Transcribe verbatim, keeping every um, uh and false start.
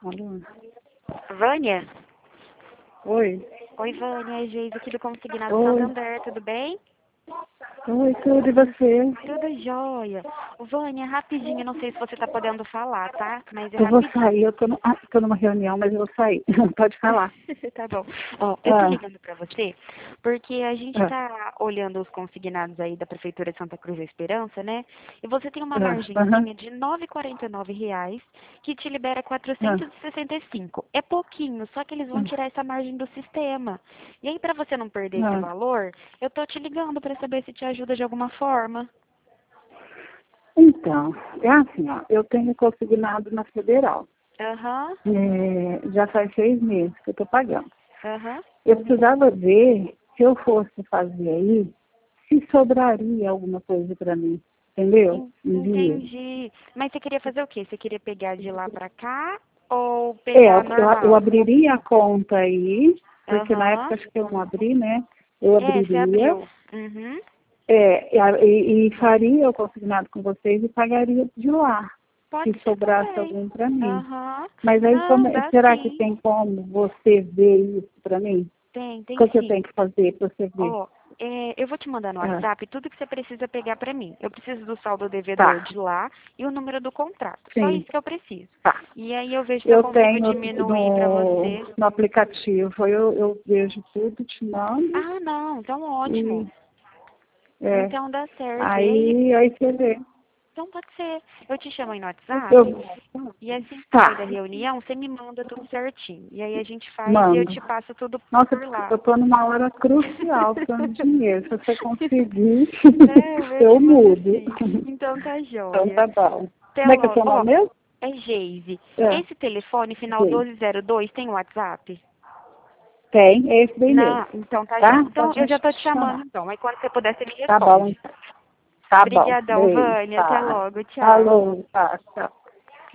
Alô? Vânia? Oi. Oi, Vânia, é Geise aqui do Consignado Oi. Santander, tudo bem? Oi, tudo e você? Tudo jóia. Vânia, rapidinho, não sei se você tá podendo falar, tá? Mas é Eu vou rapidinho. sair, eu tô, no, ah, tô numa reunião, mas eu vou sair. Pode falar. Tá bom. Ó, eu tô Ah, ligando pra você porque a gente ah, tá olhando os consignados aí da Prefeitura de Santa Cruz da Esperança, né? E você tem uma ah, aham, margenzinha de novecentos e quarenta e nove reais que te libera ah, quatrocentos e sessenta e cinco. É pouquinho, só que eles vão tirar essa margem do sistema. E aí, pra você não perder esse ah. valor, eu tô te ligando pra saber se te ajuda de alguma forma. Então, é assim, ó, eu tenho consignado na Federal. Aham, É, já faz seis meses que eu tô pagando. aham. Eu precisava ver, se eu fosse fazer aí, se sobraria alguma coisa para mim, entendeu? En- Em dinheiro. Entendi. Mas você queria fazer o quê? Você queria pegar de lá pra cá ou É, pegar eu, eu normal? abriria a conta aí, porque na época Aham. acho que eu não abri, né? Eu É, você abriria, abriu. Uhum. é, e, a- e- e faria o consignado com vocês e pagaria de lá, se Pode ser sobrasse também. algum para mim. Aham. Mas aí, como, Não, dá será que sim. tem como você ver isso para mim? Tem, O tem que que eu sim. tenho que fazer para você ver? Ó, é, eu vou te mandar no Ah, WhatsApp tudo que você precisa pegar pra mim. Eu preciso do saldo devedor tá, de lá e o número do contrato. Só sim, isso que eu preciso. tá. E aí eu vejo se eu Eu consigo tenho diminuir pra no, você. no aplicativo, eu, eu vejo tudo, te mando Ah, não, então e ótimo. é, Então dá certo. E aí, aí, aí você vê. então pode ser. Eu te chamo aí no Eu, WhatsApp e assim que sair da tá, reunião, você me manda tudo certinho. E aí a gente faz e eu mando. te passo tudo Nossa, por lá. eu tô numa hora crucial precisando de dinheiro. Se você conseguir, Não, eu eu te mando mudo. sim. Então tá Então joia. tá bom. Até Como é que é o logo. seu Ó, nome mesmo? é Geise. É, Esse telefone, final sim. doze zero dois, tem WhatsApp? Tem, é esse daí mesmo. Não, então tá joia. Tá? Então Pode eu me já tô te chamando chamar. então. Aí quando você puder, você me Tá bom, responde. então. Tá bom. Obrigadão, Beijo. Vânia. Até Tá. logo. Tchau. Falou. Tá, tchau.